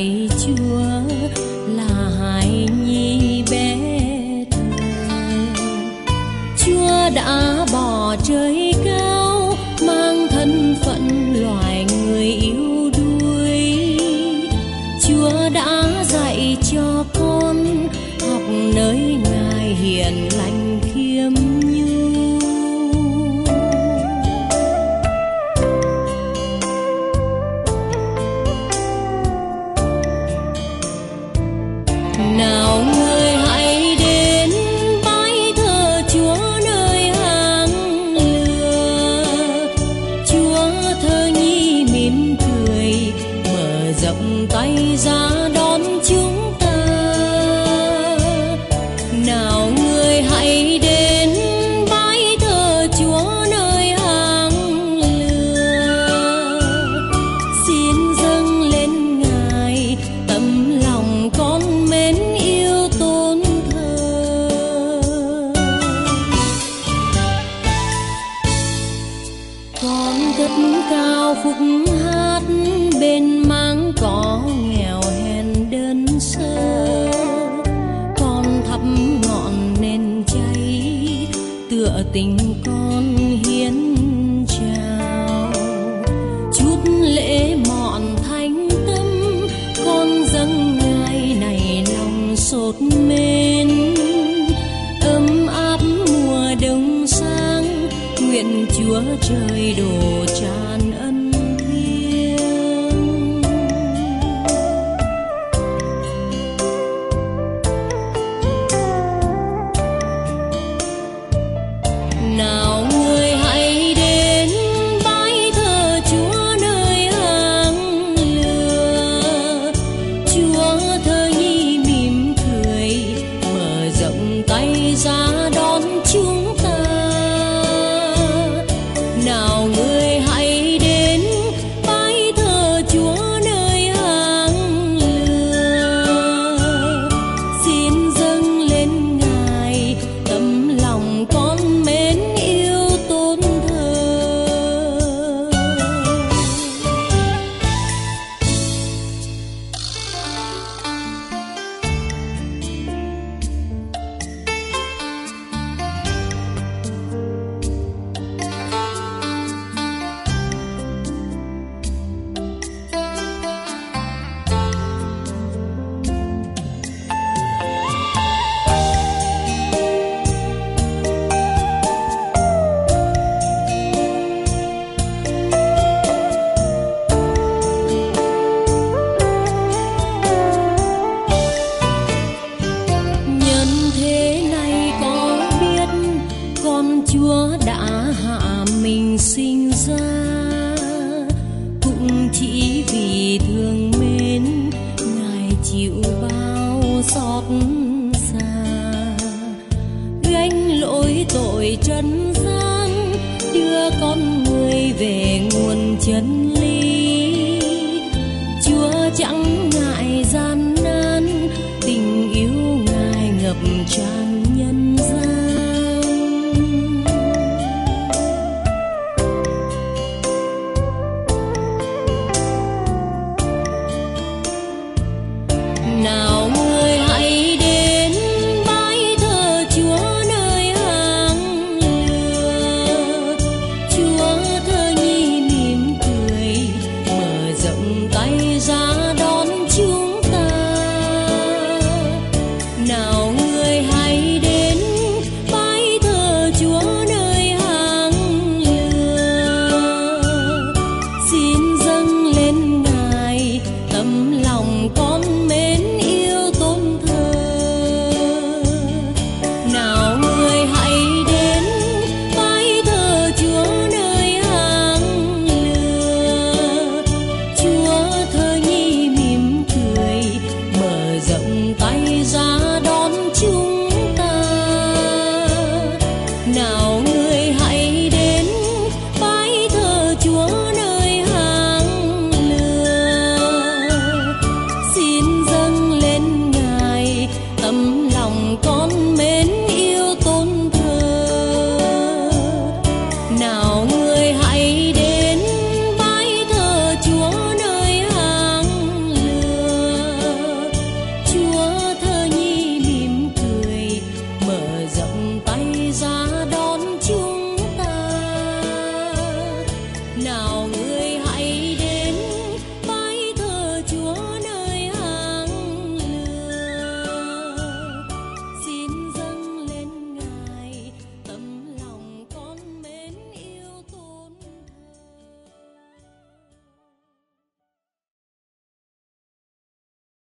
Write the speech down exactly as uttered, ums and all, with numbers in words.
lạy Chúa là hài nhi bé thơ. Chúa đã bỏ trời cao mang thân phận loài người yếu đuối. Chúa đã dạy cho con học nơi Ngài hiền lành khiêm nhu. Nào người hãy đến bái thờ Chúa nơi hàng lừa. Chúa thơ nhi mỉm cười mở rộng tay ra đón chúng ta. Nào người hãy đến bái thờ Chúa nơi hàng lừa. Xin dâng lên Ngài tấm lòng con mến yêu tôn thờ. Con cất cao khúc hát bên máng cỏ nghèo hèn đơn sơ. Con thắp ngọn nến cháy tựa tình con hiến trao. Chút lễ mọn thánh tâm con dâng Ngài này lòng sốt mến. Ấm áp mùa đông sang nguyện Chúa trời đổ tràn ân thiêng. Nào người hãy đến bái thờ Chúa nơi hàng lừa. Chúa thơ nhi mỉm cười mở rộng tay ra đón chúng ta. Nào người hãy đến bái thờ Chúa nơi hàng lừa. Xin dâng lên Ngài tấm lòng con mến yêu tôn thờ. Nhân thế này có biết con Chúa đã hạ mình sinh ra. Cũng chỉ vì thương mến Ngài chịu bao xót xa. Gánh lỗi tội trần gian đưa con người về nguồn chân lý.